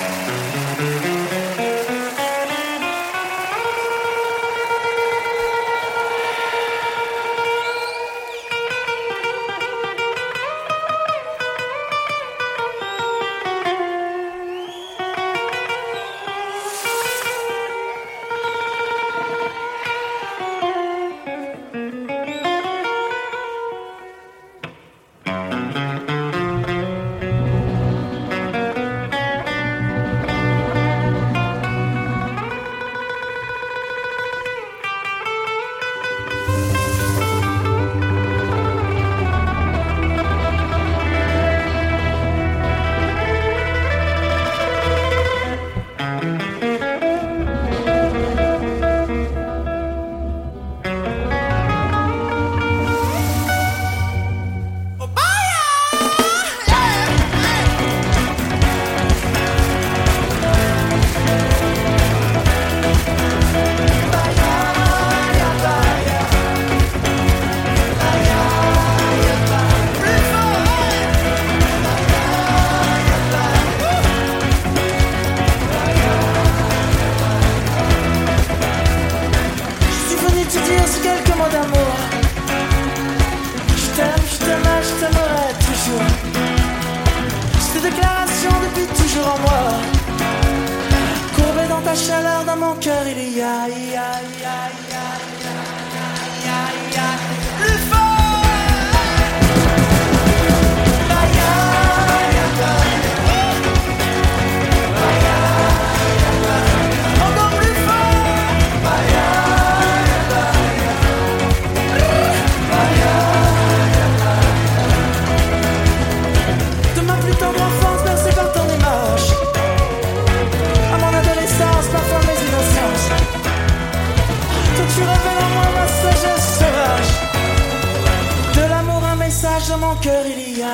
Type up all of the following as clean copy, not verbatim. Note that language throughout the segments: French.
Dans mon cœur il y a.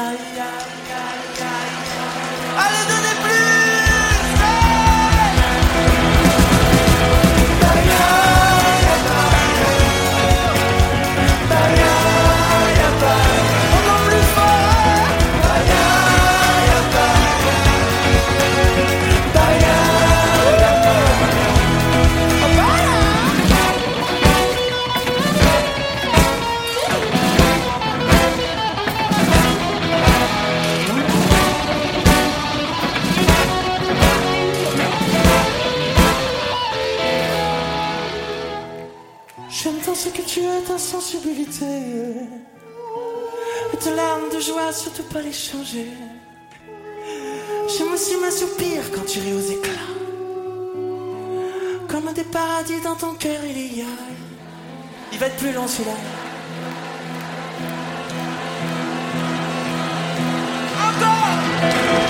Allez, donnez plus. Encore plus fort. J'aime tant ce que tu es, ta sensibilité et tes larmes de joie, surtout pas les changer. J'aime aussi ma soupir quand tu ris aux éclats. Comme des paradis dans ton cœur il y a. Il va être plus long celui-là. Encore.